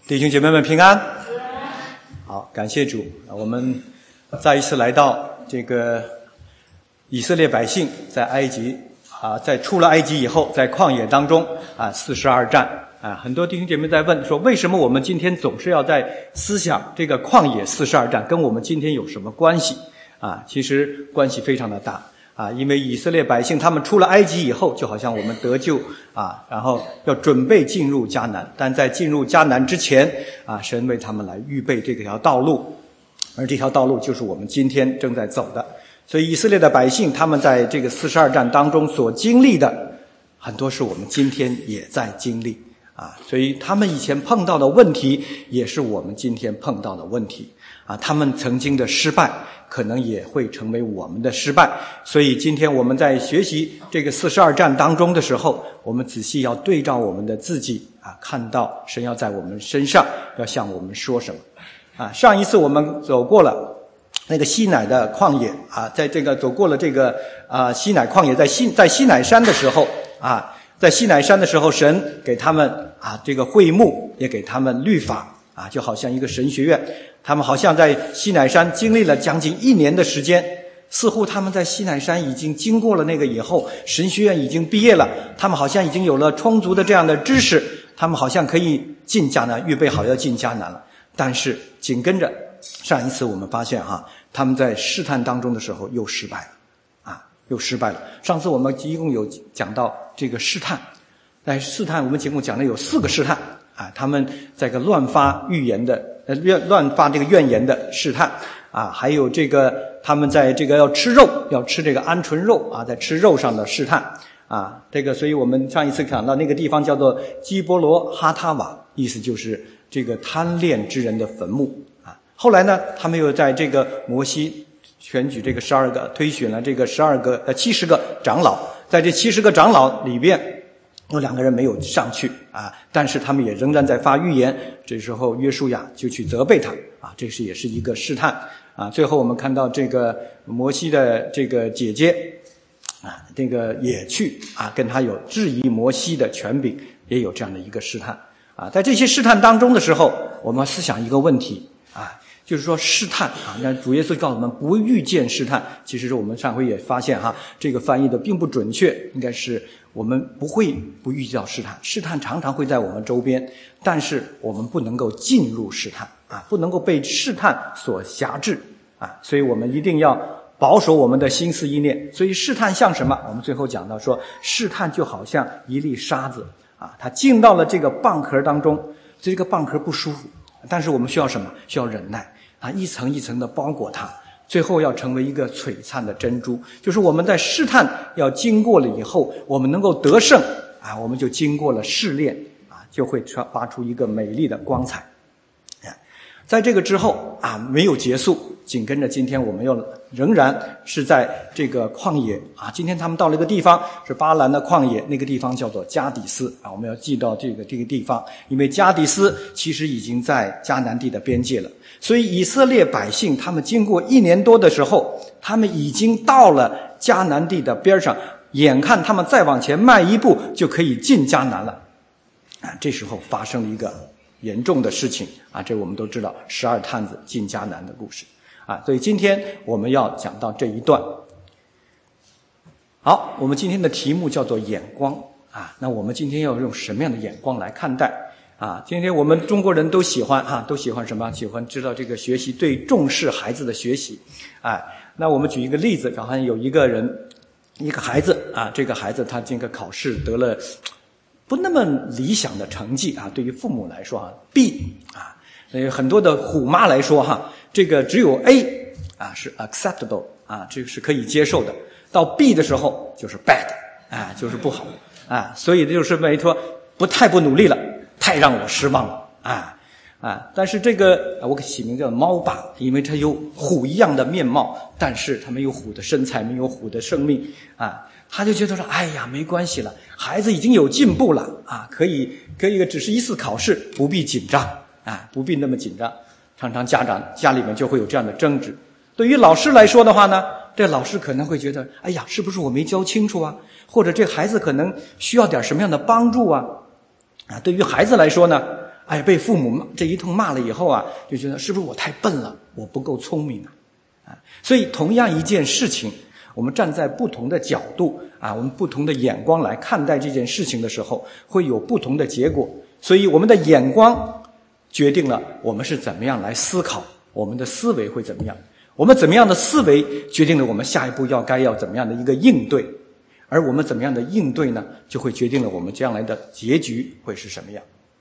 弟兄姐妹们平安。好，感谢主，我们再一次来到这个以色列百姓在埃及在出了埃及以后，在旷野当中42战很多弟兄姐妹在问说，为什么我们今天总是要在思想这个旷野42战跟我们今天有什么关系其实关系非常的大因为以色列百姓他们出了埃及以后，就好像我们得救然后要准备进入迦南，但在进入迦南之前神为他们来预备这条道路，而这条道路就是我们今天正在走的。所以以色列的百姓他们在这个42战当中所经历的很多是我们今天也在经历所以他们以前碰到的问题也是我们今天碰到的问题他们曾经的失败可能也会成为我们的失败。所以今天我们在学习这个42战当中的时候，我们仔细要对照我们的自己看到神要在我们身上要向我们说什么上一次我们走过了那个西乃的旷野在这个走过了这个西乃旷野，在西乃山的时候在西乃山的时候，神给他们这个会幕，也给他们律法就好像一个神学院。他们好像在西乃山经历了将近1年的时间，似乎他们在西乃山已经经过了那个以后，神学院已经毕业了，他们好像已经有了充足的这样的知识，他们好像可以进迦南，预备好要进迦南了。但是紧跟着上一次我们发现他们在试探当中的时候又失败了上次我们一共有讲到这个试探，在试探我们节目讲的有4个试探他们在个乱发这个怨言的试探还有这个他们在这个要吃肉，要吃这个鹌鹑肉在吃肉上的试探这个所以我们上一次讲到那个地方叫做基波罗哈塔瓦，意思就是这个贪恋之人的坟墓后来呢，他们又在这个摩西选举这个推选了这个70个长老，在这70个长老里边有2个人没有上去但是他们也仍然在发预言。这时候约书亚就去责备他这也是一个试探最后我们看到这个摩西的这个姐姐这个也去跟他有质疑摩西的权柄，也有这样的一个试探在这些试探当中的时候，我们思想一个问题就是说试探那主耶稣告诉我们不遇见试探，其实我们上回也发现这个翻译的并不准确，应该是我们不遇到试探，试探常常会在我们周边，但是我们不能够进入试探不能够被试探所辖制所以我们一定要保守我们的心思意念。所以试探像什么？我们最后讲到说，试探就好像一粒沙子它进到了这个蚌壳当中，这个蚌壳不舒服，但是我们需要什么？需要忍耐一层一层的包裹它，最后要成为一个璀璨的珍珠。就是我们在试探要经过了以后，我们能够得胜我们就经过了试炼就会发出一个美丽的光彩在这个之后没有结束，紧跟着今天我们仍然是在这个旷野今天他们到了一个地方是巴兰的旷野，那个地方叫做加底斯我们要记到这个地方，因为加底斯其实已经在迦南地的边界了。所以以色列百姓他们经过1年多的时候，他们已经到了迦南地的边上，眼看他们再往前迈一步就可以进迦南了这时候发生了一个严重的事情这我们都知道12探子进迦南的故事所以今天我们要讲到这一段。好，我们今天的题目叫做眼光那我们今天要用什么样的眼光来看待今天我们中国人都喜欢什么？喜欢知道这个学习，对重视孩子的学习那我们举一个例子，好像有一个孩子这个孩子他这个考试得了不那么理想的成绩对于父母来说B很多的虎妈来说这个只有 A 是 acceptable 这个是可以接受的，到 B 的时候就是 bad 就是不好所以就是没说不努力了，太让我失望了但是这个我给起名叫猫爸，因为它有虎一样的面貌，但是它没有虎的身材，没有虎的生命他就觉得说哎呀没关系了，孩子已经有进步了可以只是一次考试，不必紧张不必那么紧张。常常家里面就会有这样的争执。对于老师来说的话呢，这老师可能会觉得哎呀是不是我没教清楚或者这孩子可能需要点什么样的帮助对于孩子来说呢被父母这一通骂了以后啊，就觉得是不是我太笨了，我不够聪明啊？所以同样一件事情，我们站在不同的角度啊，我们不同的眼光来看待这件事情的时候，会有不同的结果。所以我们的眼光决定了我们是怎么样来思考，我们的思维会怎么样，我们怎么样的思维决定了我们下一步该要怎么样的一个应对，而我们怎么样的应对呢，就会决定了我们将来的结局会是什么样。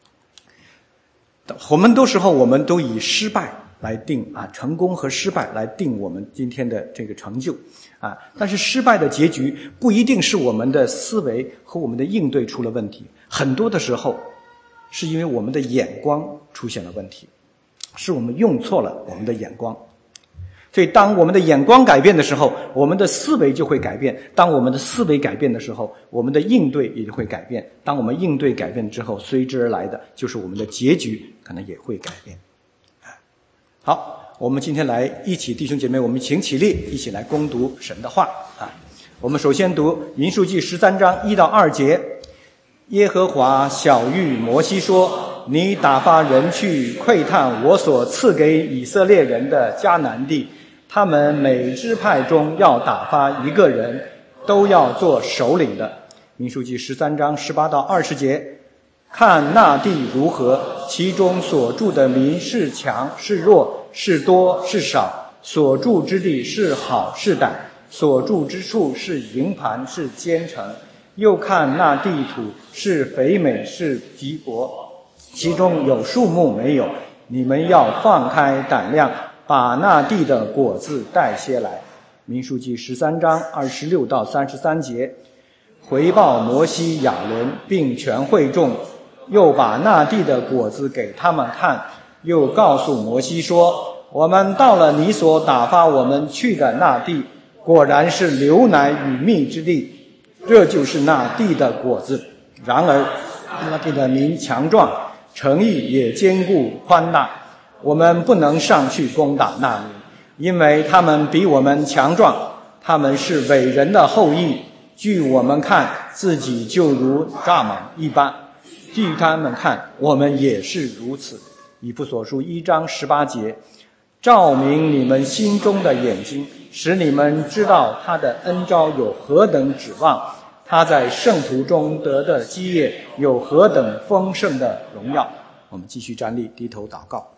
很多时候我们都以失败来定成功和失败来定我们今天的这个成就但是失败的结局不一定是我们的思维和我们的应对出了问题，很多的时候是因为我们的眼光出现了问题，是我们用错了我们的眼光。所以当我们的眼光改变的时候，我们的思维就会改变，当我们的思维改变的时候，我们的应对也会改变，当我们应对改变之后，随之而来的就是我们的结局可能也会改变。好，我们今天来一起，弟兄姐妹，我们请起立，一起来攻读神的话我们首先读民数记13章1到2节。耶和华晓谕摩西说，你打发人去窥探我所赐给以色列人的迦南地，他们每支派中要打发一个人，都要做首领的。民数记13章18到20节。看那地如何，其中所住的民是强是弱，是多是少，所住之地是好是歹，所住之处是营盘是坚城。又看那地土是肥美是瘠薄，其中有树木没有，你们要放开胆量，把那地的果子带些来。民数记13章26到33节。回报摩西亚伦并全会众，又把那地的果子给他们看，又告诉摩西说，我们到了你所打发我们去的那地，果然是流奶与蜜之地，这就是那地的果子。然而那地的民强壮，城邑也坚固宽大，我们不能上去攻打那民，因为他们比我们强壮，他们是伟人的后裔，据我们看自己就如蚱蜢一般，据他们看我们也是如此。以弗所书1章18节。照明你们心中的眼睛，使你们知道他的恩召有何等指望，他在圣徒中得的基业有何等丰盛的荣耀。我们继续站立，低头祷告。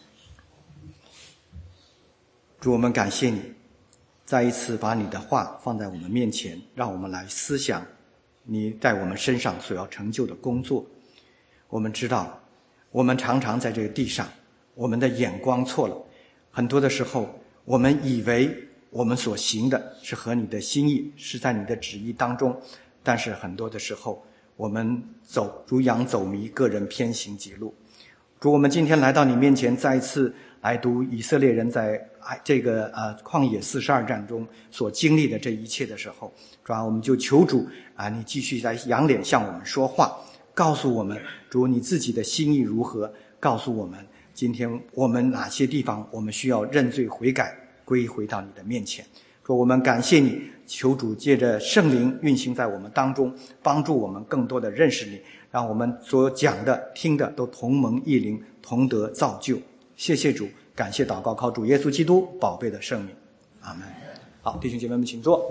主，我们感谢你再一次把你的话放在我们面前，让我们来思想你在我们身上所要成就的工作。我们知道我们常常在这个地上，我们的眼光错了，很多的时候我们以为我们所行的是合你的心意，是在你的旨意当中，但是很多的时候我们如羊走迷，个人偏行己路。主，我们今天来到你面前，再一次来读以色列人在这个旷野42战中所经历的这一切的时候，主啊，我们就求主你继续在仰脸向我们说话，告诉我们主你自己的心意如何，告诉我们今天我们哪些地方我们需要认罪悔改，归回到你的面前。说我们感谢你，求主借着圣灵运行在我们当中，帮助我们更多的认识你，让我们所讲的听的都同蒙一灵，同得造就。谢谢主，感谢祷告，靠主耶稣基督宝贝的圣名，阿门。好，弟兄姐妹们请坐。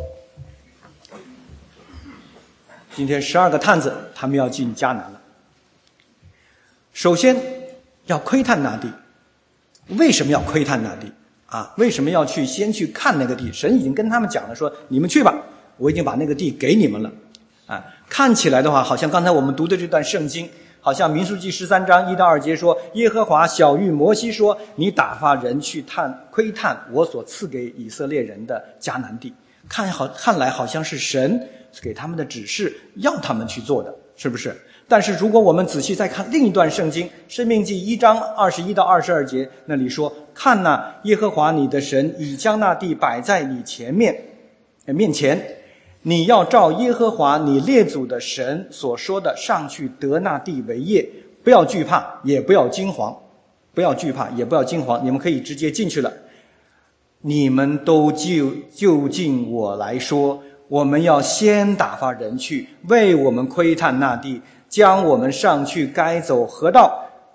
今天12个探子他们要进迦南了。首先要窥探那地。为什么要窥探那地为什么要先去看那个地？神已经跟他们讲了，说你们去吧，我已经把那个地给你们了看起来的话，好像刚才我们读的这段圣经，好像民数记13章1到2节说，耶和华晓谕摩西说，你打发人去窥探我所赐给以色列人的迦南地。看来好像是神给他们的指示，要他们去做的，是不是？但是如果我们仔细再看另一段圣经，申命记1章21到22节，那里说，看哪，耶和华你的神已将那地摆在你面前，你要照耶和华你列祖的神所说的上去得那地为业，不要惧怕，也不要惊惶。不要惧怕，也不要惊惶，你们可以直接进去了。你们都就近我来说，我们要先打发人去为我们窥探那地，将我们上去该走何道，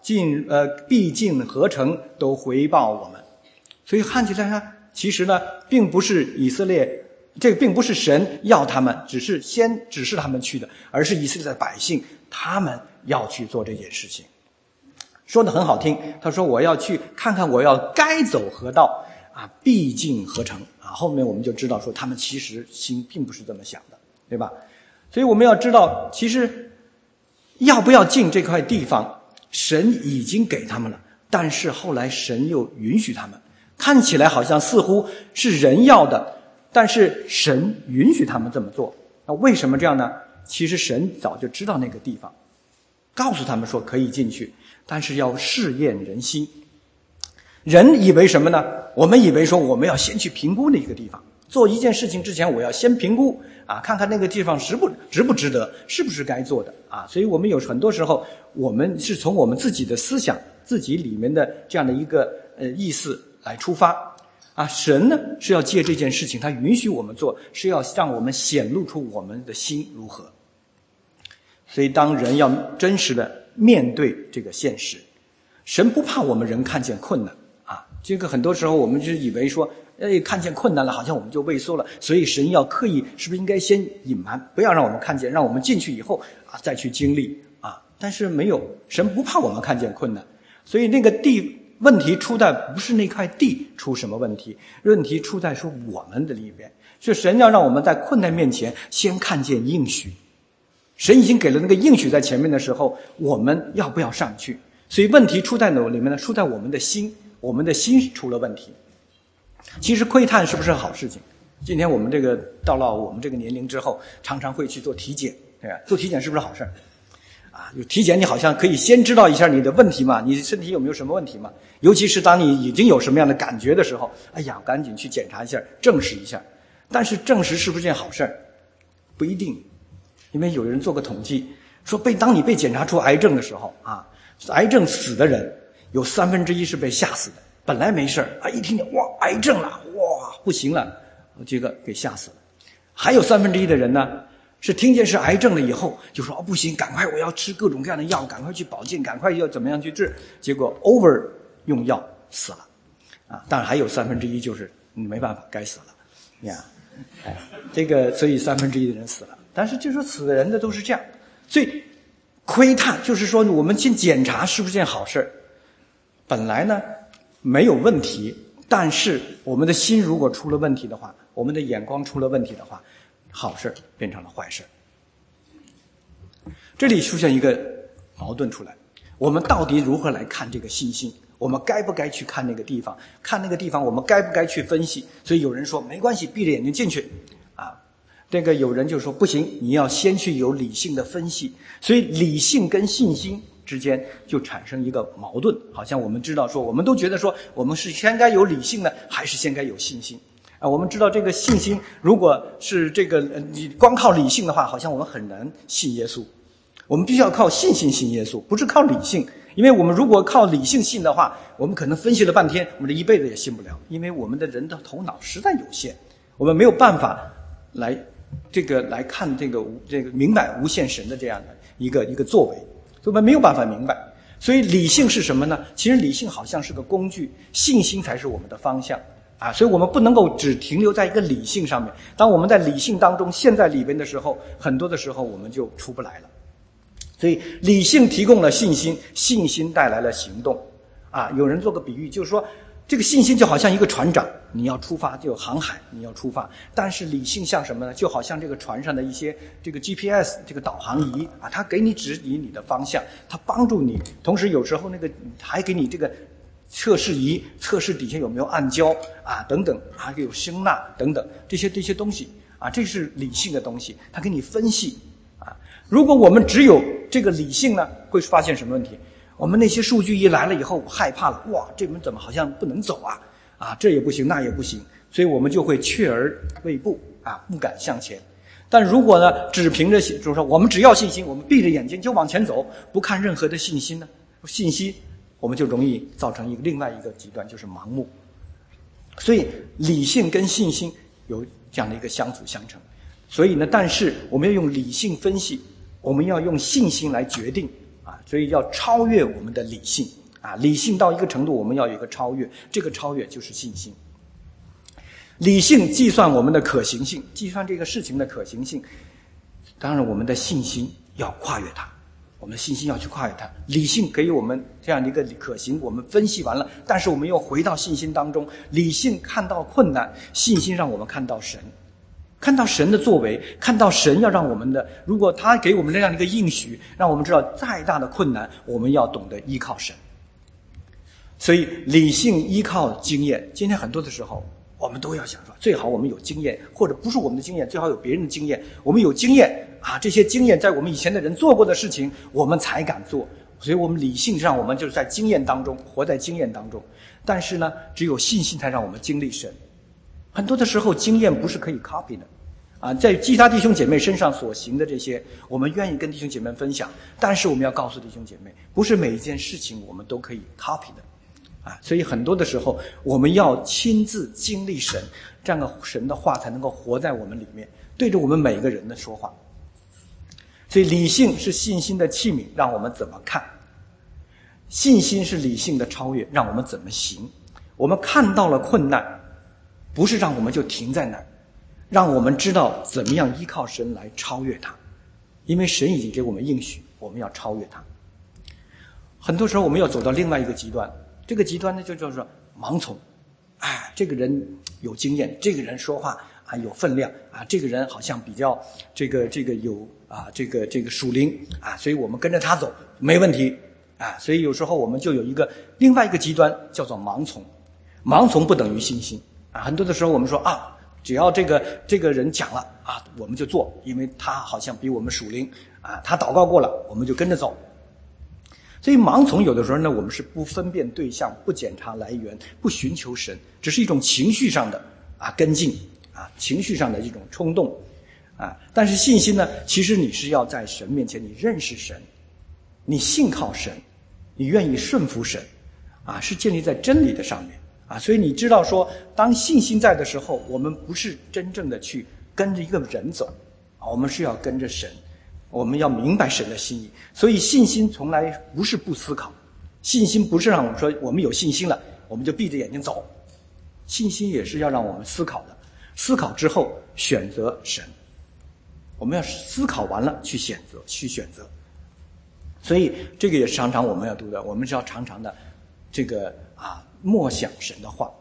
必尽合成都回报我们。所以看起来呢，其实呢，并不是以色列，这个并不是神要他们，只是先指示他们去的，而是以色列的百姓他们要去做这件事情。说得很好听，他说我要去看看我要该走何道啊，必尽合成啊。后面我们就知道说他们其实心并不是这么想的，对吧？所以我们要知道，其实要不要进这块地方，神已经给他们了，但是后来神又允许他们。看起来好像似乎是人要的，但是神允许他们这么做。那为什么这样呢？其实神早就知道那个地方，告诉他们说可以进去，但是要试验人心。人以为什么呢？我们以为说我们要先去评估那个地方，做一件事情之前我要先评估啊，看看那个地方值不值得，是不是该做的啊。所以我们有很多时候我们是从我们自己的思想自己里面的这样的一个意思来出发啊。神呢是要借这件事情，他允许我们做，是要让我们显露出我们的心如何。所以当人要真实的面对这个现实，神不怕我们人看见困难啊。这个很多时候我们就以为说看见困难了好像我们就畏缩了，所以神要刻意是不是应该先隐瞒，不要让我们看见，让我们进去以后啊再去经历啊。但是没有，神不怕我们看见困难，所以那个问题出在不是那块地出什么问题，问题出在说我们的里边，是神要让我们在困难面前先看见应许。神已经给了那个应许在前面的时候，我们要不要上去？所以问题出在哪里面呢？出在我们的心，我们的心出了问题。其实窥探是不是好事情？今天我们到了我们这个年龄之后，常常会去做体检，对吧？做体检是不是好事啊？有体检你好像可以先知道一下你的问题嘛，你身体有没有什么问题嘛？尤其是当你已经有什么样的感觉的时候，哎呀，赶紧去检查一下，证实一下。但是证实是不是件好事？不一定。因为有人做过统计，说当你被检查出癌症的时候啊，癌症死的人有1/3是被吓死的。本来没事啊，一听见哇癌症了，哇不行了，这个给吓死了。还有1/3的人呢，是听见是癌症了以后就说不行，赶快我要吃各种各样的药，赶快去保健，赶快要怎么样去治，结果 over 用药死了啊。当然还有1/3就是没办法该死了呀，这个所以1/3的人死了。但是就说死的人的都是这样，所以窥探就是说我们去检查是不是件好事。本来呢没有问题，但是我们的心如果出了问题的话，我们的眼光出了问题的话，好事变成了坏事。这里出现一个矛盾出来，我们到底如何来看这个信心？我们该不该去看那个地方？看那个地方我们该不该去分析？所以有人说没关系，闭着眼睛进去啊。这个有人就说不行，你要先去有理性的分析。所以理性跟信心之间就产生一个矛盾，好像我们知道说，我们都觉得说我们是先该有理性呢，还是先该有信心啊？我们知道这个信心如果是你光靠理性的话，好像我们很难信耶稣。我们必须要靠信心信耶稣，不是靠理性。因为我们如果靠理性信的话，我们可能分析了半天，我们这一辈子也信不了，因为我们的人的头脑实在有限，我们没有办法来看这个明白无限神的这样的一个作为，所以我们没有办法明白。所以理性是什么呢？其实理性好像是个工具，信心才是我们的方向啊！所以我们不能够只停留在一个理性上面。当我们在理性当中陷在里边的时候，很多的时候我们就出不来了。所以理性提供了信心，信心带来了行动啊！有人做个比喻，就是说这个信心就好像一个船长，你要出发就航海，你要出发。但是理性像什么呢？就好像这个船上的一些这个 GPS 这个导航仪啊，它给你指引你的方向，它帮助你。同时有时候还给你这个测试仪，测试底下有没有暗礁啊等等，还有声呐等等这些东西啊，这是理性的东西，它给你分析啊。如果我们只有这个理性呢，会发现什么问题？我们那些数据一来了以后，我害怕了，哇，这门怎么好像不能走啊？啊，这也不行，那也不行，所以我们就会却而未步啊，不敢向前。但如果呢，只凭着就是说我们只要信心，我们闭着眼睛就往前走，不看任何的信息，我们就容易造成另外一个极端，就是盲目。所以理性跟信心有这样的一个相辅相成。所以呢，但是我们要用理性分析，我们要用信心来决定啊， 所以要超越我们的理性理性到一个程度，我们要有一个超越，这个超越就是信心。理性计算我们的可行性，计算这个事情的可行性，当然我们的信心要跨越它，我们的信心要去跨越它。理性给予我们这样的一个可行，我们分析完了，但是我们又回到信心当中，理性看到困难，信心让我们看到神，看到神的作为，看到神要让我们的，如果他给我们这样的一个应许，让我们知道再大的困难我们要懂得依靠神。所以理性依靠经验，今天很多的时候我们都要想说，最好我们有经验，或者不是我们的经验，最好有别人的经验。我们有经验这些经验在我们以前的人做过的事情，我们才敢做。所以我们理性上我们就是在经验当中，活在经验当中。但是呢，只有信心才让我们经历神。很多的时候经验不是可以 copy 的在其他弟兄姐妹身上所行的这些，我们愿意跟弟兄姐妹分享，但是我们要告诉弟兄姐妹，不是每一件事情我们都可以 copy 的所以很多的时候我们要亲自经历神，这样的神的话才能够活在我们里面，对着我们每个人的说话。所以理性是信心的器皿，让我们怎么看；信心是理性的超越，让我们怎么行。我们看到了困难，不是让我们就停在那儿，让我们知道怎么样依靠神来超越它，因为神已经给我们应许，我们要超越它。很多时候我们要走到另外一个极端，这个极端呢就叫做盲从。这个人有经验，这个人说话有分量这个人好像比较这个有这个属灵所以我们跟着他走没问题所以有时候我们就有另外一个极端叫做盲从。盲从不等于信心很多的时候我们说只要这个人讲了我们就做，因为他好像比我们属灵他祷告过了，我们就跟着走。所以盲从有的时候呢，我们是不分辨对象，不检查来源，不寻求神，只是一种情绪上的跟进情绪上的一种冲动但是信心呢，其实你是要在神面前，你认识神，你信靠神，你愿意顺服神是建立在真理的上面所以你知道说，当信心在的时候，我们不是真正的去跟着一个人走我们是要跟着神，我们要明白神的心意。所以信心从来不是不思考，信心不是让我们说我们有信心了我们就闭着眼睛走，信心也是要让我们思考的，思考之后选择神，我们要思考完了去选择。所以这个也是常常我们要读的，我们是要常常的这个默想神的话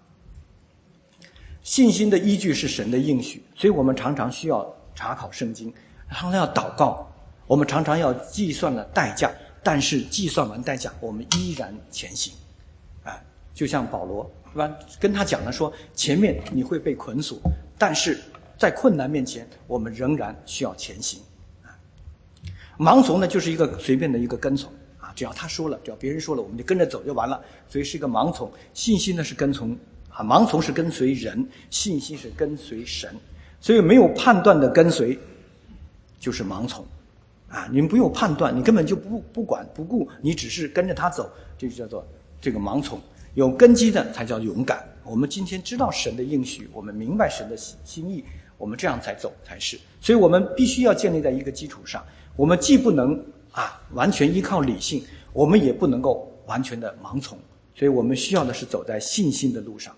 信心的依据是神的应许，所以我们常常需要查考圣经，常常要祷告，我们常常要计算了代价，但是计算完代价我们依然前行就像保罗跟他讲了说，前面你会被捆锁，但是在困难面前我们仍然需要前行盲从呢就是一个随便的一个跟从只要他说了，只要别人说了，我们就跟着走就完了，所以是一个盲从。信心呢是跟从盲从是跟随人，信心是跟随神。所以没有判断的跟随就是盲从你们不用判断，你根本就不管不顾，你只是跟着他走，这就叫做这个盲从。有根基的才叫勇敢。我们今天知道神的应许，我们明白神的心意，我们这样才走才是。所以我们必须要建立在一个基础上，我们既不能完全依靠理性，我们也不能够完全的盲从，所以我们需要的是走在信心的路上。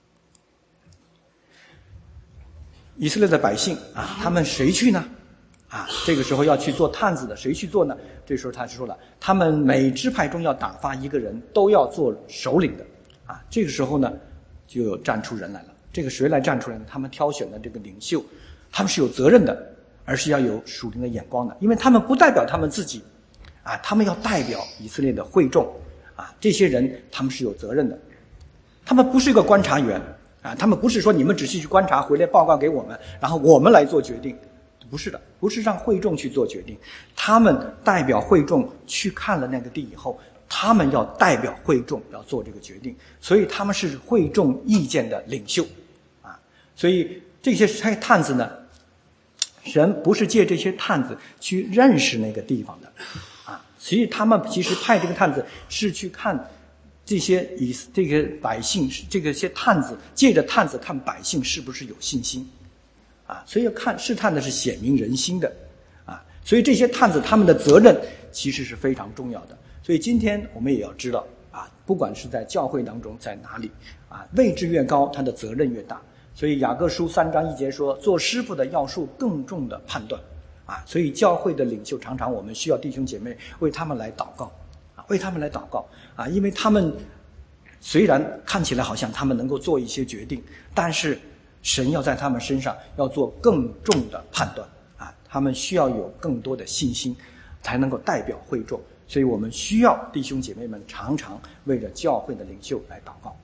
以色列的百姓他们谁去呢这个时候要去做探子的，谁去做呢？这时候他说了，他们每支派中要打发一个人，都要做首领的这个时候呢就有站出人来了。这个谁来站出来呢？他们挑选的这个领袖，他们是有责任的，而是要有属灵的眼光的，因为他们不代表他们自己他们要代表以色列的会众这些人他们是有责任的，他们不是一个观察员他们不是说你们只是去观察回来报告给我们，然后我们来做决定，不是的，不是让会众去做决定，他们代表会众去看了那个地以后，他们要代表会众要做这个决定，所以他们是会众意见的领袖所以这些探子呢，神不是借这些探子去认识那个地方的所以他们其实派这个探子是去看这个百姓，这个些探子借着探子看百姓是不是有信心所以要看试探的是显明人心的所以这些探子他们的责任其实是非常重要的。所以今天我们也要知道啊，不管是在教会当中，在哪里啊，位置越高，他的责任越大。所以雅各书3章1节说，做师傅的要受更重的判断啊。所以教会的领袖常常我们需要弟兄姐妹为他们来祷告啊，为他们来祷告啊，因为他们虽然看起来好像他们能够做一些决定，但是神要在他们身上要做更重的判断啊，他们需要有更多的信心才能够代表会众。所以我们需要弟兄姐妹们常常为了教会的领袖来祷告。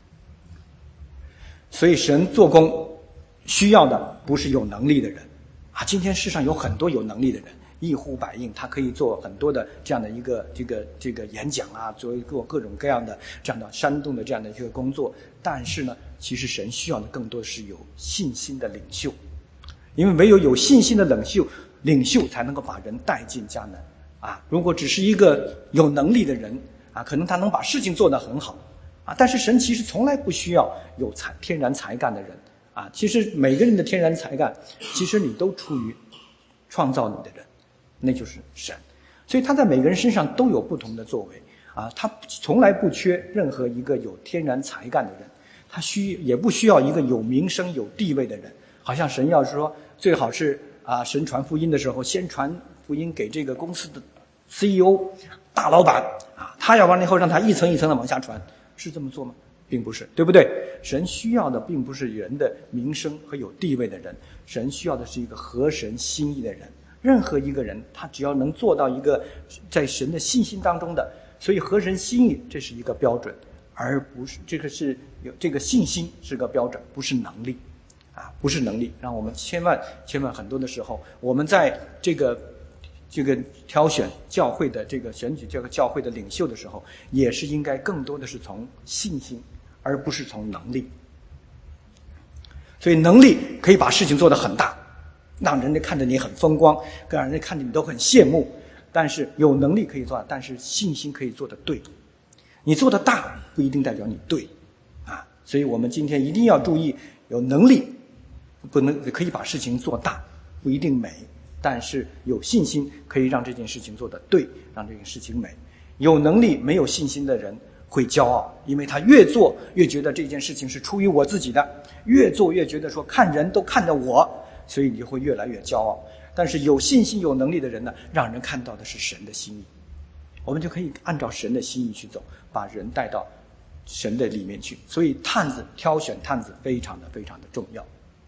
所以神做工需要的不是有能力的人啊，今天世上有很多有能力的人，一呼百应，他可以做很多的这样的一个这个演讲啊，做各种各样的这样的煽动的这样的一个工作。但是呢，其实神需要的更多是有信心的领袖，因为唯有信心的领袖才能够把人带进迦南啊。如果只是一个有能力的人啊，可能他能把事情做得很好啊，但是神其实从来不需要有天然才干的人啊。其实每个人的天然才干，其实你都出于创造你的人，那就是神。所以他在每个人身上都有不同的作为啊，他从来不缺任何一个有天然才干的人，他也不需要一个有名声有地位的人。好像神要是说最好是啊，神传福音的时候先传福音给这个公司的 CEO 大老板啊，他要完了以后让他一层一层的往下传，是这么做吗？并不是，对不对？神需要的并不是人的名声和有地位的人，神需要的是一个合神心意的人。任何一个人，他只要能做到一个在神的信心当中的，所以合神心意这是一个标准，而不是这个是有这个信心是个标准，不是能力啊，不是能力。让我们千万很多的时候，我们在这个挑选教会的这个选举这个教会的领袖的时候，也是应该更多的是从信心，而不是从能力。所以能力可以把事情做得很大，让人家看着你很风光，让人家看着你都很羡慕。但是有能力可以做，但是信心可以做得对。你做得大不一定代表你对啊。所以我们今天一定要注意，有能力可以把事情做大，不一定美。但是有信心可以让这件事情做得对，让这件事情美。有能力没有信心的人会骄傲，因为他越做越觉得这件事情是出于我自己的，越做越觉得说看人都看着我，所以你会越来越骄傲。但是有信心有能力的人呢，让人看到的是神的心意，我们就可以按照神的心意去走，把人带到神的里面去。所以挑选探子非常的重要。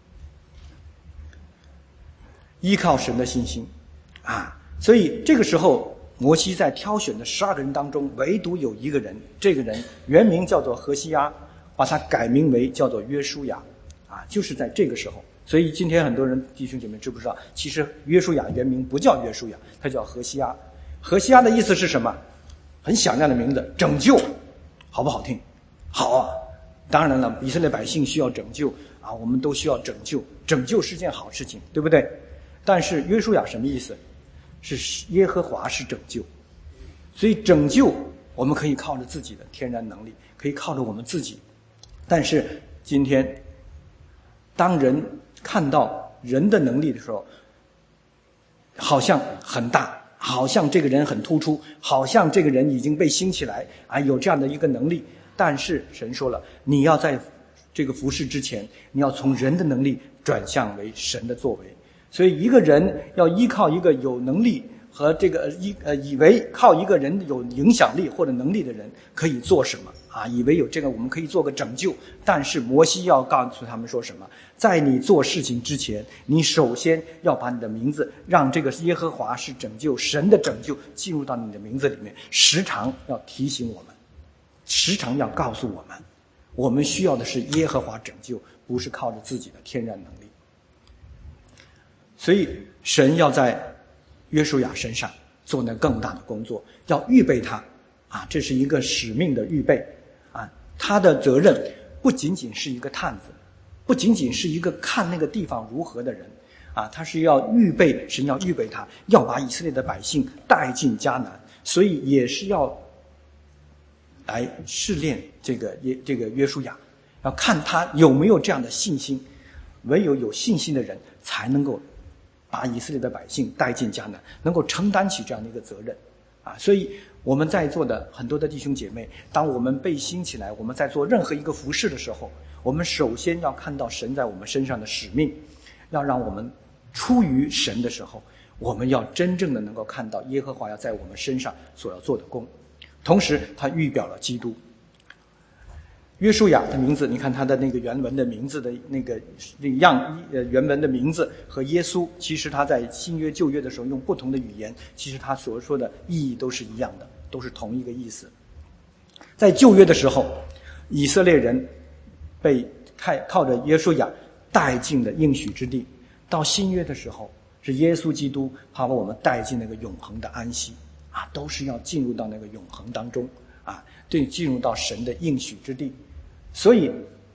依靠神的信心啊，所以这个时候摩西在挑选的12个人当中，唯独有一个人，这个人原名叫做何西阿，把他改名为叫做约书亚啊，就是在这个时候。所以今天很多人弟兄姐妹知不知道，其实约书亚原名不叫约书亚，他叫何西阿。何西阿的意思是什么？很响亮的名字，拯救，好不好听？好啊！当然了，以色列百姓需要拯救啊，我们都需要拯救，拯救是件好事情，对不对？但是约书亚什么意思？是耶和华是拯救，所以拯救我们可以靠着自己的天然能力，可以靠着我们自己。但是今天当人看到人的能力的时候，好像很大，好像这个人很突出，好像这个人已经被兴起来啊，有这样的一个能力。但是神说了，你要在这个服事之前，你要从人的能力转向为神的作为。所以一个人要依靠一个有能力和这个以为靠一个人有影响力或者能力的人可以做什么啊？以为有这个我们可以做个拯救。但是摩西要告诉他们说什么？在你做事情之前，你首先要把你的名字让这个耶和华是拯救，神的拯救进入到你的名字里面，时常要提醒我们，时常要告诉我们，我们需要的是耶和华拯救，不是靠着自己的天然能力。所以神要在约书亚身上做那更大的工作，要预备他啊，这是一个使命的预备啊。他的责任不仅仅是一个探子，不仅仅是一个看那个地方如何的人啊，他是要预备，神要预备他，要把以色列的百姓带进迦南，所以也是要来试炼这个约书亚，要看他有没有这样的信心。唯有信心的人才能够把以色列的百姓带进迦南，能够承担起这样的一个责任所以我们在座的很多的弟兄姐妹，当我们被兴起来，我们在做任何一个服事的时候，我们首先要看到神在我们身上的使命，要让我们出于神的时候，我们要真正的能够看到耶和华要在我们身上所要做的工。同时他预表了基督。约书亚的名字，你看他的那个原文的名字的那个原文的名字和耶稣，其实他在新约旧约的时候用不同的语言，其实他所说的意义都是一样的，都是同一个意思。在旧约的时候，以色列人被靠着约书亚带进了应许之地，到新约的时候，是耶稣基督把我们带进那个永恒的安息都是要进入到那个永恒当中对，进入到神的应许之地。所以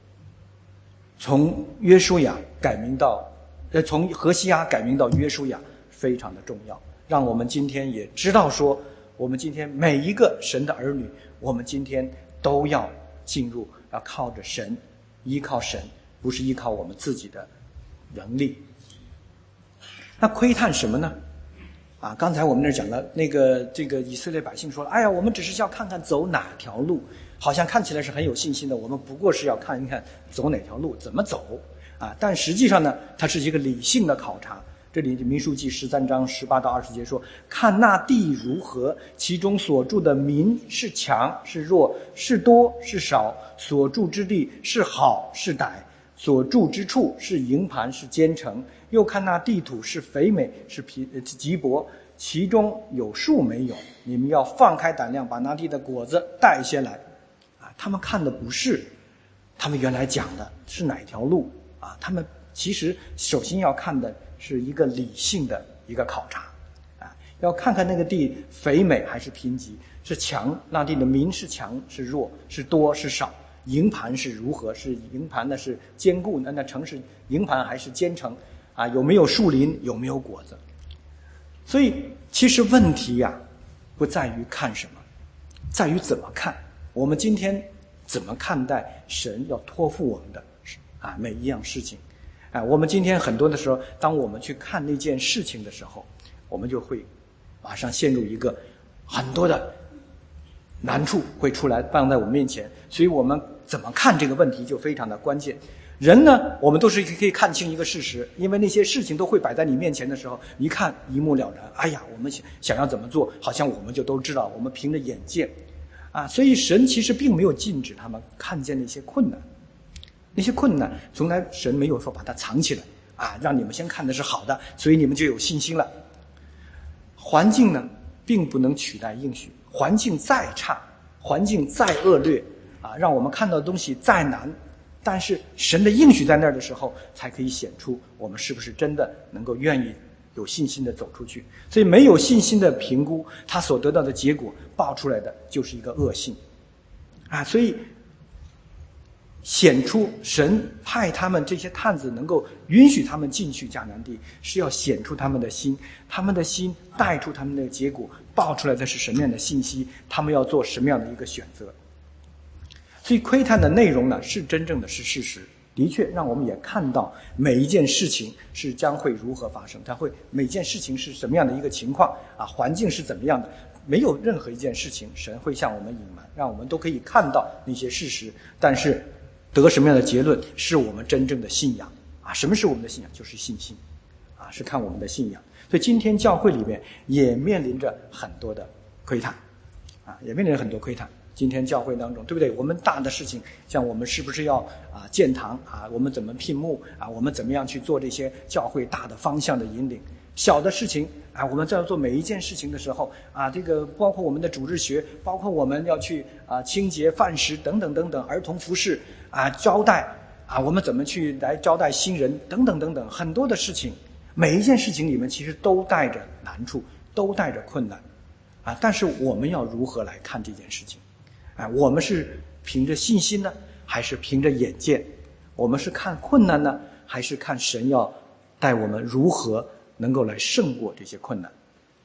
从约书亚改名到从何西阿改名到约书亚非常的重要，让我们今天也知道说，我们今天每一个神的儿女，我们今天都要进入，要靠着神，依靠神，不是依靠我们自己的能力。那窥探什么呢？刚才我们那讲了这个以色列百姓说了，哎呀，我们只是要看看走哪条路，好像看起来是很有信心的，我们不过是要看一看走哪条路，怎么走但实际上呢，它是一个理性的考察。这里民数记13章18到20节说，看那地如何，其中所住的民是强是弱，是多是少，所住之地是好是歹，所住之处是营盘是坚城，又看那地土是肥美是瘠薄，其中有树没有，你们要放开胆量，把那地的果子带些来他们看的不是他们原来讲的是哪条路他们其实首先要看的是一个理性的一个考察要看看那个地肥美还是贫瘠，是强，那地的民是强是弱，是多是少，营盘是如何，是营盘呢是坚固，那城是营盘还是坚城有没有树林，有没有果子。所以其实问题不在于看什么，在于怎么看。我们今天怎么看待神要托付我们的每一样事情我们今天很多的时候，当我们去看那件事情的时候，我们就会马上陷入一个很多的难处会出来放在我们面前，所以我们怎么看这个问题就非常的关键。人呢，我们都是可以看清一个事实，因为那些事情都会摆在你面前的时候，一看一目了然。哎呀，我们想要怎么做，好像我们就都知道，我们凭着眼见所以神其实并没有禁止他们看见那些困难，那些困难从来神没有说把它藏起来让你们先看的是好的，所以你们就有信心了。环境呢，并不能取代应许，环境再差，环境再恶劣让我们看到的东西再难，但是神的应许在那儿的时候，才可以显出我们是不是真的能够愿意有信心的走出去。所以没有信心的评估，他所得到的结果报出来的就是一个恶性所以显出神派他们这些探子能够允许他们进去迦南地，是要显出他们的心，他们的心带出他们的结果，报出来的是什么样的信息，他们要做什么样的一个选择。所以窥探的内容呢，是真正的是事实，的确让我们也看到每一件事情是将会如何发生，每件事情是什么样的一个情况环境是怎么样的，没有任何一件事情神会向我们隐瞒，让我们都可以看到那些事实，但是得什么样的结论是我们真正的信仰什么是我们的信仰？就是信心是看我们的信仰。所以今天教会里面也面临着很多的窥探也面临着很多窥探。今天教会当中，对不对？我们大的事情，像我们是不是要建堂我们怎么聘牧我们怎么样去做这些教会大的方向的引领？小的事情我们在做每一件事情的时候这个包括我们的主日学，包括我们要去清洁饭食等等等等，儿童服饰招待我们怎么去来招待新人等等等等，很多的事情，每一件事情里面其实都带着难处，都带着困难但是我们要如何来看这件事情我们是凭着信心呢，还是凭着眼见？我们是看困难呢，还是看神要带我们如何能够来胜过这些困难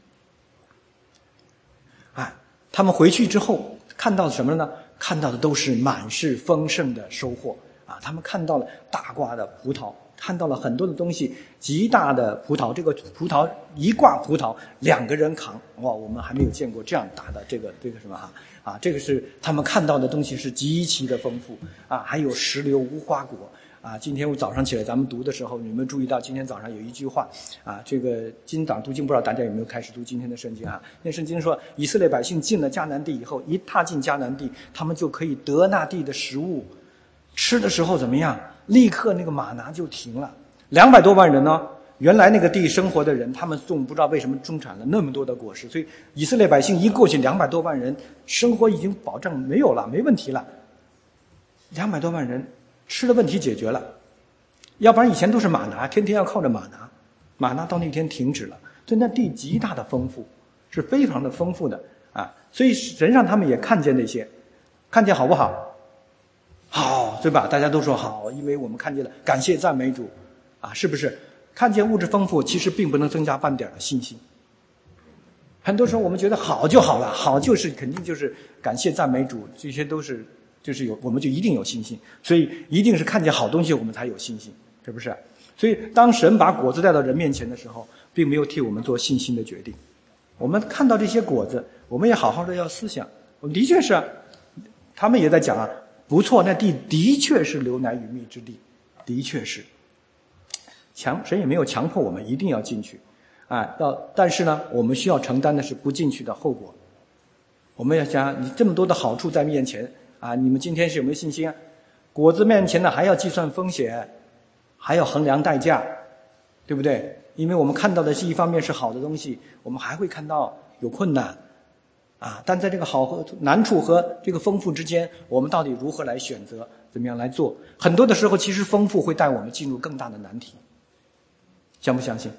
他们回去之后看到的什么呢？看到的都是满是丰盛的收获他们看到了大瓜的葡萄看到了很多的东西，极大的葡萄，这个葡萄一挂葡萄2个人扛，哇，我们还没有见过这样大的这个什么这个是他们看到的东西是极其的丰富还有石榴无花果今天我早上起来咱们读的时候，你们注意到今天早上有一句话这个今早读经，不知道大家有没有开始读今天的圣经那圣经说，以色列百姓进了迦南地以后，一踏进迦南地，他们就可以得那地的食物，吃的时候怎么样？立刻那个玛拿就停了。200多万人呢，原来那个地生活的人，他们不知道为什么种产了那么多的果实，所以以色列百姓一过去，200多万人生活已经保证没有了，没问题了。200多万人吃的问题解决了，要不然以前都是玛拿，天天要靠着玛拿，玛拿到那天停止了，所以那地极大的丰富，是非常的丰富的所以神让他们也看见那些，看见好不好？好，对吧？大家都说好，因为我们看见了，感谢赞美主是不是？看见物质丰富，其实并不能增加半点的信心。很多时候我们觉得好就好了，好就是肯定就是感谢赞美主，这些都是就是我们就一定有信心，所以一定是看见好东西我们才有信心，是不是？所以当神把果子带到人面前的时候，并没有替我们做信心的决定。我们看到这些果子，我们也好好的要思想，我们的确是他们也在讲不错，那地的确是流奶与蜜之地，的确是。神也没有强迫我们一定要进去但是呢，我们需要承担的是不进去的后果。我们要想，你这么多的好处在面前你们今天是有没有信心果子面前呢，还要计算风险，还要衡量代价，对不对？因为我们看到的是一方面是好的东西，我们还会看到有困难但在这个好和难处和这个丰富之间，我们到底如何来选择，怎么样来做？很多的时候其实丰富会带我们进入更大的难题，相不相信？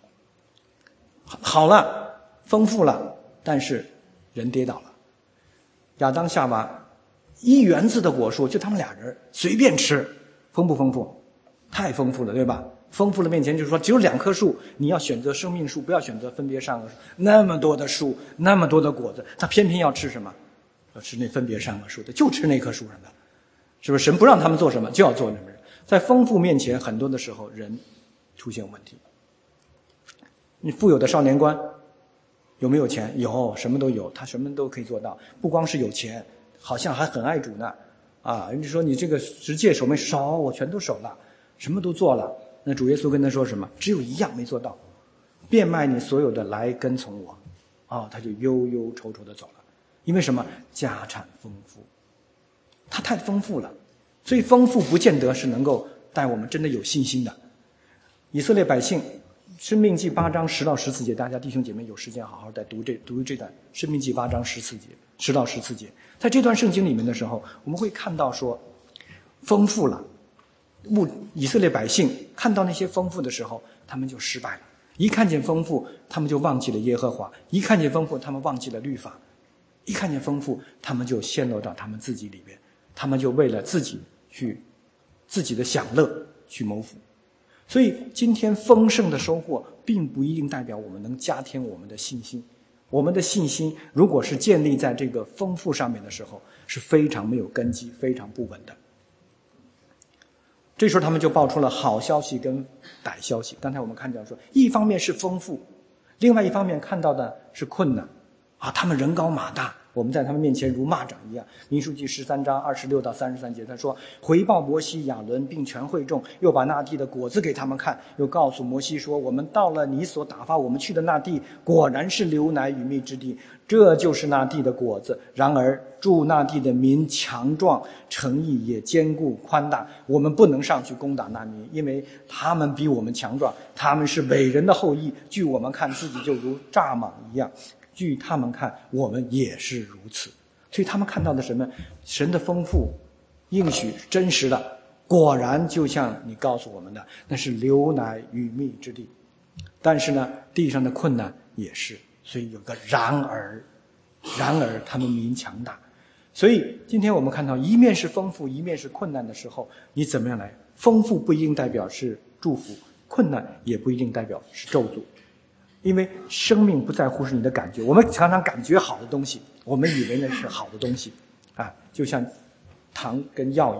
好了，丰富了，但是人跌倒了。亚当夏娃1园子的果树，就他们俩人随便吃，丰不丰富？太丰富了，对吧？丰富的面前就是说，只有2棵树，你要选择生命树，不要选择分别善恶树。那么多的树，那么多的果子，他偏偏要吃什么？要吃那分别善恶树的，就吃那棵树上的，是不是？神不让他们做什么，就要做什么。在丰富面前，很多的时候人出现问题。你富有的少年官有没有钱？有，什么都有，他什么都可以做到。不光是有钱，好像还很爱主呢人家说你这个十诫守没守？我全都守了，什么都做了。那主耶稣跟他说什么？只有一样没做到，变卖你所有的来跟从我他就忧忧愁愁的走了。因为什么？家产丰富，他太丰富了，所以丰富不见得是能够带我们真的有信心的。以色列百姓申命记8章10到14节，大家弟兄姐妹有时间好好再读这段申命记8章10到14节。在这段圣经里面的时候，我们会看到说丰富了，以色列百姓看到那些丰富的时候，他们就失败了。一看见丰富，他们就忘记了耶和华；一看见丰富，他们忘记了律法；一看见丰富，他们就陷落到他们自己里面，他们就为了自己的享乐去谋福。所以今天丰盛的收获并不一定代表我们能加添我们的信心。我们的信心如果是建立在这个丰富上面的时候，是非常没有根基，非常不稳的。这时候他们就爆出了好消息跟歹消息。刚才我们看到说，一方面是丰富，另外一方面看到的是困难他们人高马大，我们在他们面前如蚂蚱一样。民数记13章26到33节，他说回报摩西亚伦并全会众，又把那地的果子给他们看，又告诉摩西说，我们到了你所打发我们去的那地，果然是流奶与蜜之地，这就是那地的果子。然而住那地的民强壮，诚意也坚固宽大，我们不能上去攻打那民，因为他们比我们强壮，他们是伟人的后裔，据我们看自己就如蚱蜢一样，据他们看我们也是如此。所以他们看到的什么？神的丰富应许真实的，果然就像你告诉我们的，那是流奶与蜜之地。但是呢，地上的困难也是，所以有个然而他们民强大。所以今天我们看到，一面是丰富，一面是困难的时候，你怎么样来？丰富不一定代表是祝福，困难也不一定代表是咒诅。因为生命不在乎是你的感觉，我们常常感觉好的东西，我们以为那是好的东西就像糖跟药一样，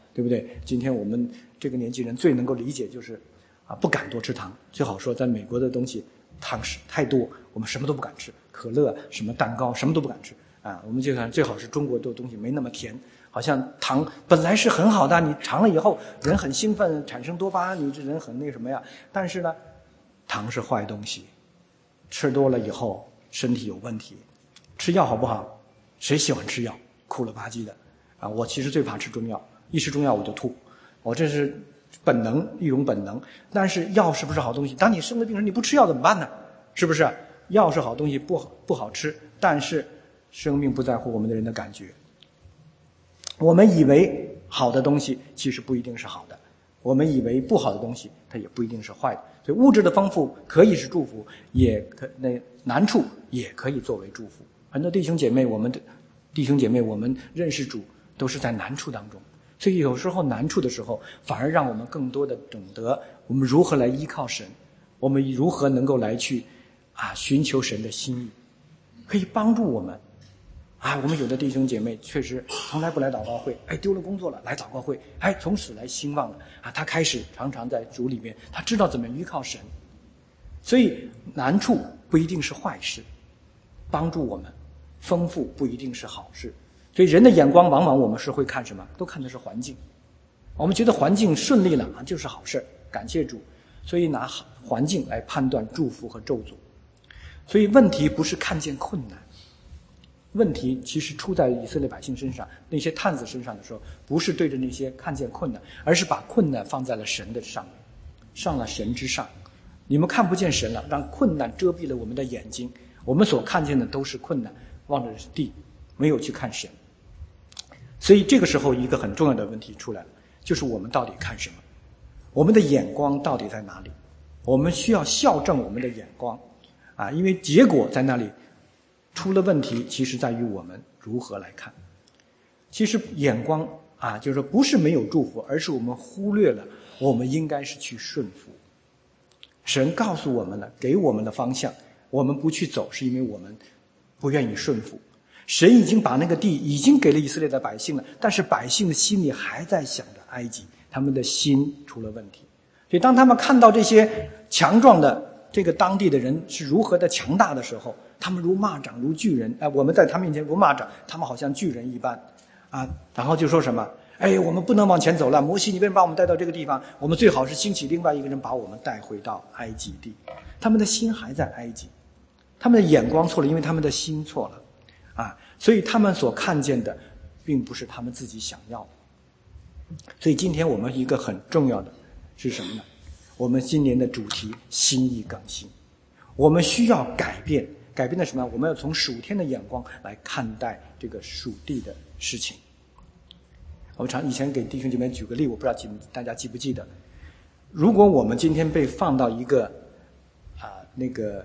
对不对？今天我们这个年纪人最能够理解就是不敢多吃糖。最好说在美国的东西糖是太多，我们什么都不敢吃，可乐什么蛋糕什么都不敢吃我们就看最好是中国的东西没那么甜，好像糖本来是很好的，你尝了以后人很兴奋，产生多巴胺，你这人很那什么呀。但是呢，糖是坏东西，吃多了以后身体有问题。吃药好不好？谁喜欢吃药？苦了吧唧的我其实最怕吃中药，一吃中药我就吐，我这是本能，一种本能。但是药是不是好东西？当你生了病时你不吃药怎么办呢？是不是？药是好东西，不好吃，但是生命不在乎我们的人的感觉。我们以为好的东西其实不一定是好的，我们以为不好的东西它也不一定是坏的。所以物质的丰富可以是祝福，难处也可以作为祝福。很多弟兄姐妹我们认识主都是在难处当中，所以有时候难处的时候反而让我们更多的懂得我们如何来依靠神，我们如何能够来去寻求神的心意，可以帮助我们我们有的弟兄姐妹确实从来不来祷告会，丢了工作了来祷告会，从此来兴旺了他开始常常在主里面，他知道怎么依靠神。所以难处不一定是坏事，帮助我们丰富不一定是好事。所以人的眼光往往我们是会看什么？都看的是环境。我们觉得环境顺利了就是好事，感谢主，所以拿环境来判断祝福和咒诅。所以问题不是看见困难，问题其实出在以色列百姓身上，那些探子身上的时候，不是对着那些看见困难，而是把困难放在了神的上面，上了神之上。你们看不见神了，让困难遮蔽了我们的眼睛，我们所看见的都是困难，望着地，没有去看神。所以这个时候一个很重要的问题出来了，就是我们到底看什么？我们的眼光到底在哪里？我们需要校正我们的眼光因为结果在那里出了问题，其实在于我们如何来看。其实眼光就是说不是没有祝福，而是我们忽略了我们应该是去顺服。神告诉我们了，给我们的方向，我们不去走，是因为我们不愿意顺服。神已经把那个地已经给了以色列的百姓了，但是百姓的心里还在想着埃及，他们的心出了问题。所以当他们看到这些强壮的这个当地的人是如何的强大的时候，他们如蚂蚱如巨人我们在他面前如蚂蚱，他们好像巨人一般然后就说什么我们不能往前走了，摩西你为什么把我们带到这个地方？我们最好是兴起另外一个人把我们带回到埃及地。他们的心还在埃及，他们的眼光错了，因为他们的心错了所以他们所看见的并不是他们自己想要的。所以今天我们一个很重要的是什么呢？我们今年的主题心意更新，我们需要改变的什么？我们要从属天的眼光来看待这个属地的事情。我以前给弟兄姐妹举个例，我不知道大家记不记得，如果我们今天被放到一个那个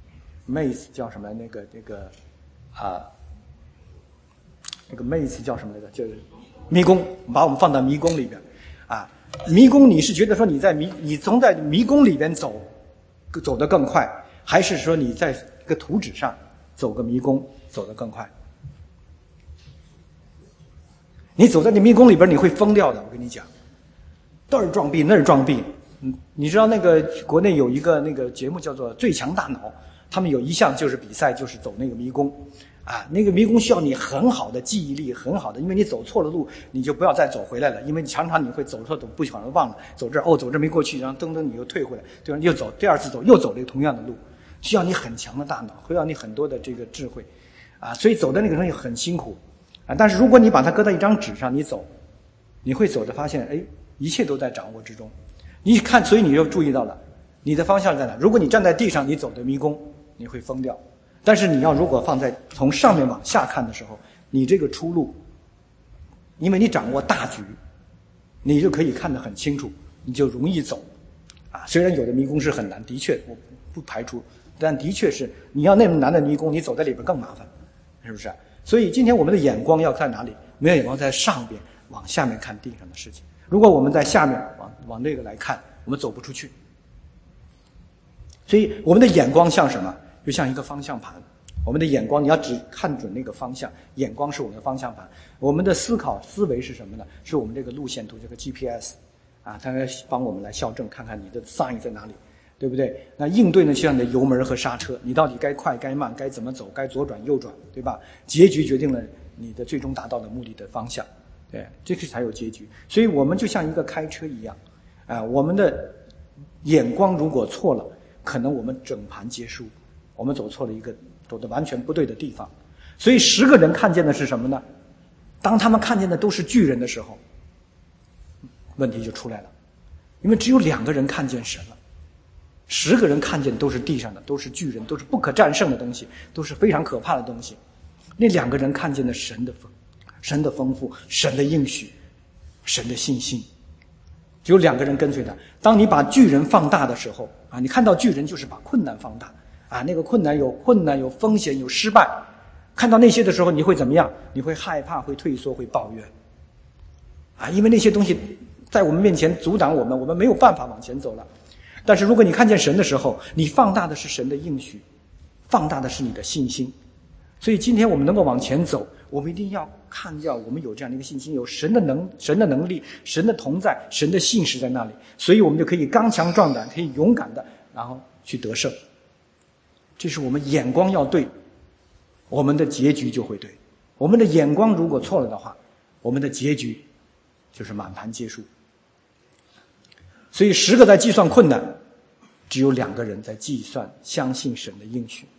maze 叫什么那个maze 叫什么来着？就是迷宫，把我们放到迷宫里边迷宫，你是觉得说你从在迷宫里边走得更快，还是说你在一个图纸上走个迷宫走得更快？你走在那迷宫里边你会疯掉的，我跟你讲，这儿撞壁那儿撞壁。你知道那个国内有一个那个节目叫做最强大脑，他们有一项就是比赛，就是走那个迷宫那个迷宫需要你很好的记忆力，很好的，因为你走错了路你就不要再走回来了，因为常常你会走错不小心忘了走这儿走这没过去，然后噔你又退回来，对吧？又走第二次走又走这个同样的路，需要你很强的大脑，需要你很多的这个智慧所以走的那个东西很辛苦但是如果你把它搁在一张纸上你走，你会走的发现一切都在掌握之中。你看，所以你就注意到了你的方向在哪。如果你站在地上你走的迷宫你会疯掉，但是你要如果放在从上面往下看的时候，你这个出路，因为你掌握大局，你就可以看得很清楚，你就容易走虽然有的迷宫是很难，的确我不排除，但的确是你要那么难的迷宫你走在里边更麻烦，是不是？所以今天我们的眼光要在哪里？没有眼光在上边往下面看地上的事情。如果我们在下面往那个来看，我们走不出去。所以我们的眼光像什么？就像一个方向盘， 我们的眼光你要只看准那个方向，眼光是我们的方向盘。我们的思维是什么呢？是我们这个路线图，这个 GPS 啊，它会帮我们来校正，看看你的 sign 在哪里，对不对？那应对呢，就像你的油门和刹车，你到底该快该慢，该怎么走，该左转右转，对吧？结局决定了你的最终达到的目的的方向，对，这个才有结局。所以我们就像一个开车一样，我们的眼光如果错了，可能我们整盘皆输，我们走错了一个走的完全不对的地方。所以10个人看见的是什么呢？当他们看见的都是巨人的时候，问题就出来了，因为只有2个人看见神了，10个人看见都是地上的，都是巨人，都是不可战胜的东西，都是非常可怕的东西。那2个人看见的神的丰富，神的应许，神的信心。只有2个人跟随他。当你把巨人放大的时候啊，你看到巨人就是把困难放大啊，那个困难有风险有失败，看到那些的时候你会怎么样？你会害怕，会退缩，会抱怨啊，因为那些东西在我们面前阻挡我们没有办法往前走了。但是如果你看见神的时候，你放大的是神的应许，放大的是你的信心。所以今天我们能够往前走，我们一定要看到我们有这样的一个信心，有神的能力，神的同在，神的信实在那里，所以我们就可以刚强壮胆，可以勇敢的然后去得胜。这是我们眼光要对，我们的结局就会对。我们的眼光如果错了的话，我们的结局就是满盘皆输。所以10个在计算困难，只有2个人在计算相信神的应许。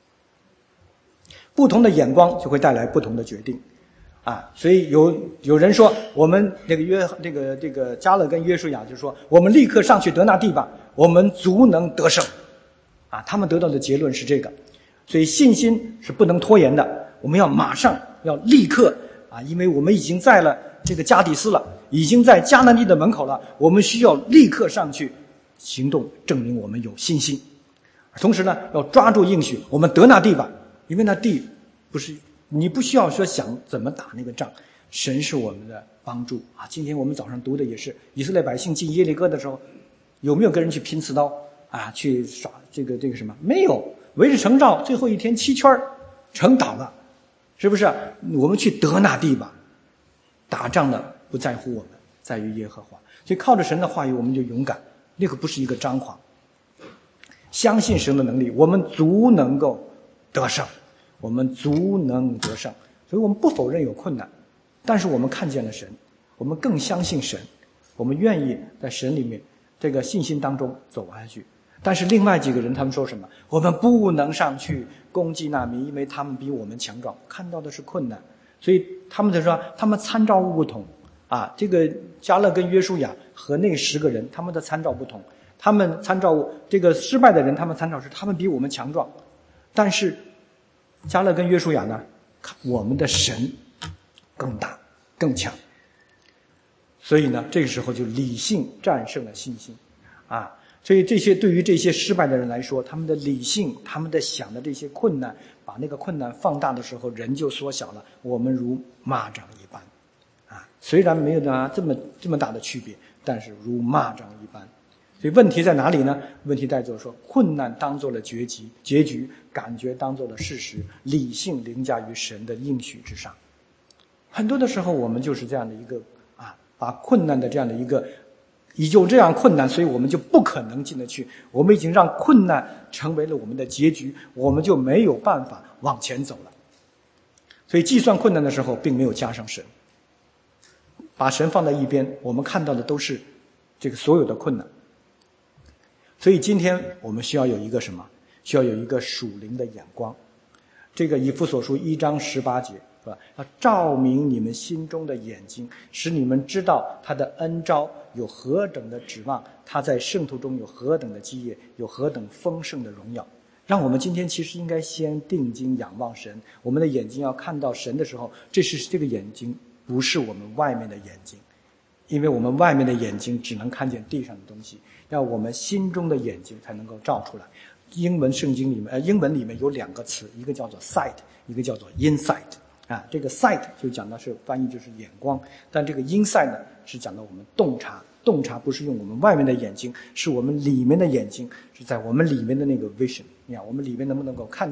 不同的眼光就会带来不同的决定啊，所以有人说我们这个迦勒跟约书亚就说我们立刻上去得那地吧，我们足能得胜啊，他们得到的结论是这个。所以信心是不能拖延的，我们要马上要立刻啊，因为我们已经在了这个加底斯了，已经在迦南地的门口了，我们需要立刻上去行动，证明我们有信心。同时呢，要抓住应许，我们得那地吧，因为那地不是你不需要说想怎么打那个仗，神是我们的帮助啊。今天我们早上读的也是以色列百姓进耶利哥的时候，有没有跟人去拼刺刀啊？去耍这个什么？没有，围着城绕，最后一天7圈，城倒了，是不是？我们去得那地吧。打仗的不在乎我们，在于耶和华。所以靠着神的话语，我们就勇敢。那个不是一个张狂，相信神的能力，我们足能够得胜，我们足能得胜。所以我们不否认有困难，但是我们看见了神，我们更相信神，我们愿意在神里面这个信心当中走下去。但是另外几个人他们说什么？我们不能上去攻击那民，因为他们比我们强壮。看到的是困难，所以他们就说他们参照物不同啊。这个迦勒跟约书亚和那10个人他们的参照不同，他们参照物这个失败的人，他们参照是他们比我们强壮，但是迦勒跟约书亚呢，我们的神更大更强。所以呢，这个时候就理性战胜了信心啊。所以这些对于这些失败的人来说，他们的理性，他们的想的这些困难，把那个困难放大的时候，人就缩小了。我们如蚂蚱一般啊，虽然没有这么大的区别，但是如蚂蚱一般。所以问题在哪里呢？问题在说困难当做了结局，感觉当做了事实，理性凌驾于神的应许之上。很多的时候我们就是这样的一个把困难的这样的一个已经这样困难，所以我们就不可能进得去，我们已经让困难成为了我们的结局，我们就没有办法往前走了。所以计算困难的时候并没有加上神，把神放在一边，我们看到的都是这个所有的困难。所以今天我们需要有一个什么？需要有一个属灵的眼光。这个以弗所书1章18节是吧？要照明你们心中的眼睛，使你们知道他的恩召有何等的指望，他在圣徒中有何等的基业，有何等丰盛的荣耀。让我们今天其实应该先定睛仰望神，我们的眼睛要看到神的时候，这个眼睛不是我们外面的眼睛，因为我们外面的眼睛只能看见地上的东西，要我们心中的眼睛才能够照出来。英文里面有2个词，一个叫做 sight， 一个叫做 insight。这个 sight 就讲的是翻译就是眼光，但这个 insight 呢是讲到我们洞察。洞察不是用我们外面的眼睛，是我们里面的眼睛，是在我们里面的那个 vision。你看我们里面能不能够看见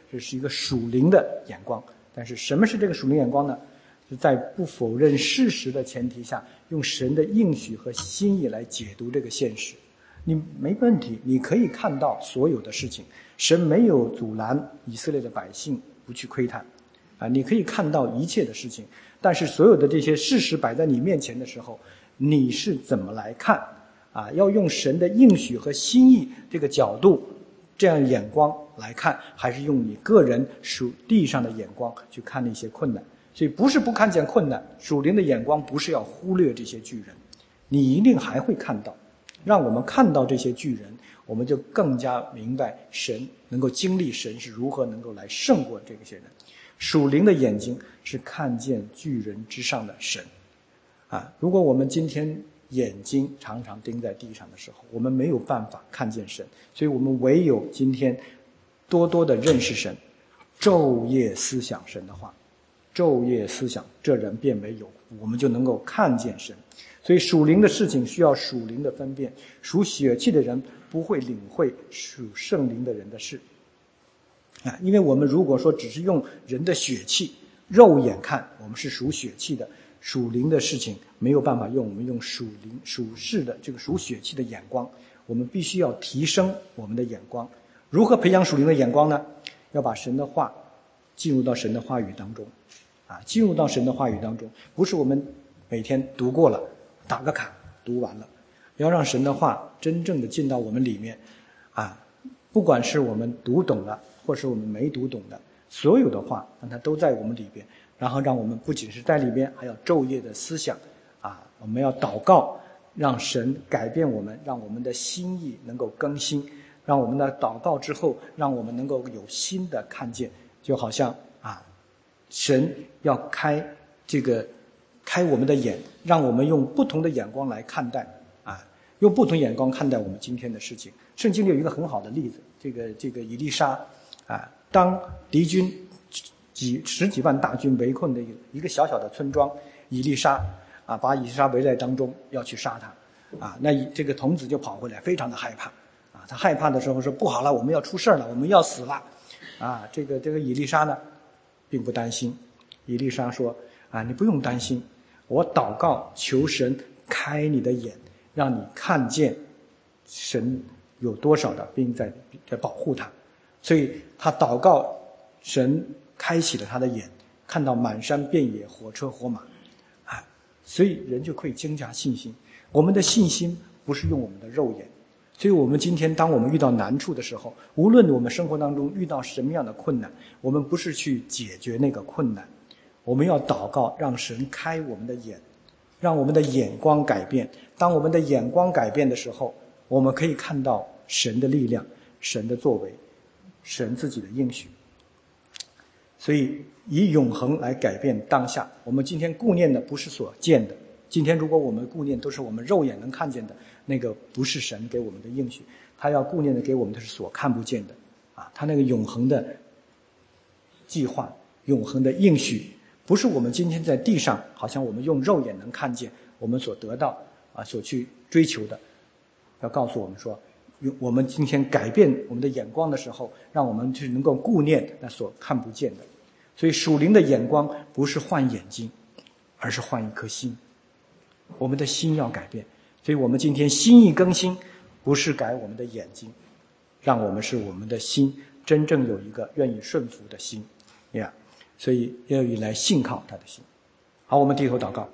这是一个属灵的眼光。但是什么是这个属灵眼光呢？是在不否认事实的前提下，用神的应许和心意来解读这个现实。你没问题，你可以看到所有的事情，神没有阻拦以色列的百姓不去窥探你可以看到一切的事情，但是所有的这些事实摆在你面前的时候，你是怎么来看要用神的应许和心意这个角度这样眼光来看，还是用你个人属地上的眼光去看那些困难？所以不是不看见困难，属灵的眼光不是要忽略这些巨人，你一定还会看到。让我们看到这些巨人，我们就更加明白神能够经历神是如何能够来胜过这些人。属灵的眼睛是看见巨人之上的神如果我们今天眼睛常常盯在地上的时候，我们没有办法看见神，所以我们唯有今天多多的认识神，昼夜思想神的话，昼夜思想，这人便为有福，我们就能够看见神。所以属灵的事情需要属灵的分辨，属血气的人不会领会属圣灵的人的事因为我们如果说只是用人的血气肉眼看，我们是属血气的，属灵的事情没有办法用，我们用属灵属世的这个属血气的眼光，我们必须要提升我们的眼光。如何培养属灵的眼光呢？要把神的话进入到神的话语当中进入到神的话语当中，不是我们每天读过了打个卡读完了，要让神的话真正的进到我们里面不管是我们读懂了或是我们没读懂的，所有的话让它都在我们里边，然后让我们不仅是在里边，还要昼夜的思想我们要祷告，让神改变我们，让我们的心意能够更新，让我们的祷告之后让我们能够有新的看见。就好像神要开我们的眼，让我们用不同的眼光来看待用不同眼光看待我们今天的事情。圣经里有一个很好的例子，这个以利沙当敌军十几万大军围困的一个小小的村庄，以利沙把以利沙围在当中要去杀他那这个童子就跑回来，非常的害怕他害怕的时候说不好了，我们要出事了，我们要死了这个以利沙呢并不担心。以利沙说你不用担心，我祷告求神开你的眼，让你看见神有多少的兵在保护他。所以他祷告神开启了他的眼，看到满山遍野火车火马所以人就可以增加信心。我们的信心不是用我们的肉眼，所以我们今天当我们遇到难处的时候，无论我们生活当中遇到什么样的困难，我们不是去解决那个困难，我们要祷告让神开我们的眼，让我们的眼光改变。当我们的眼光改变的时候，我们可以看到神的力量，神的作为，神自己的应许。所以以永恒来改变当下。我们今天顾念的不是所见的，今天如果我们顾念都是我们肉眼能看见的，那个不是神给我们的应许。他要顾念的给我们的是所看不见的他那个永恒的计划，永恒的应许，不是我们今天在地上好像我们用肉眼能看见我们所得到所去追求的。要告诉我们说，我们今天改变我们的眼光的时候，让我们去能够顾念那所看不见的。所以属灵的眼光不是换眼睛，而是换一颗心。我们的心要改变，所以我们今天心意更新，不是改我们的眼睛，让我们是我们的心真正有一个愿意顺服的心所以要以来信靠他的心。好，我们低头祷告。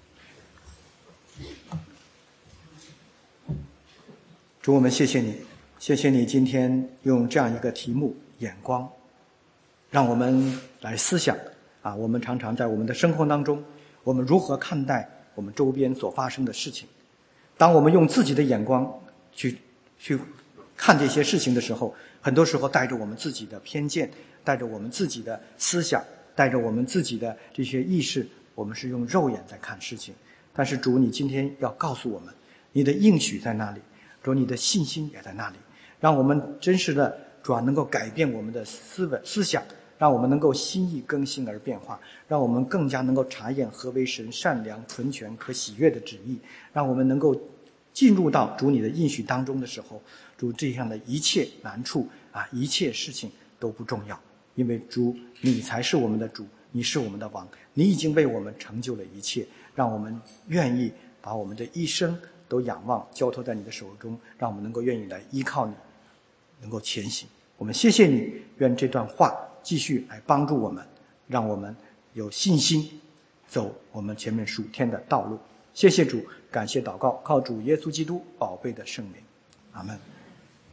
主，我们谢谢你，谢谢你今天用这样一个题目眼光，让我们来思想我们常常在我们的生活当中，我们如何看待我们周边所发生的事情。当我们用自己的眼光去看这些事情的时候，很多时候带着我们自己的偏见，带着我们自己的思想，带着我们自己的这些意识，我们是用肉眼在看事情。但是主，你今天要告诉我们，你的应许在那里，主，你的信心也在那里，让我们真实的主能够改变我们的思想，让我们能够心意更新而变化，让我们更加能够察验何为神善良纯全可喜悦的旨意，让我们能够进入到主你的应许当中的时候，主这样的一切难处一切事情都不重要， 因为主，你才是我们的主，你是我们的王，你已经为我们成就了一切，让我们愿意把我们的一生都仰望交托在你的手中，让我们能够愿意来依靠你，能够前行。我们谢谢你，愿这段话继续来帮助我们，让我们有信心走我们前面属天的道路。谢谢主，感谢祷告，靠主耶稣基督宝贝的圣名，阿们。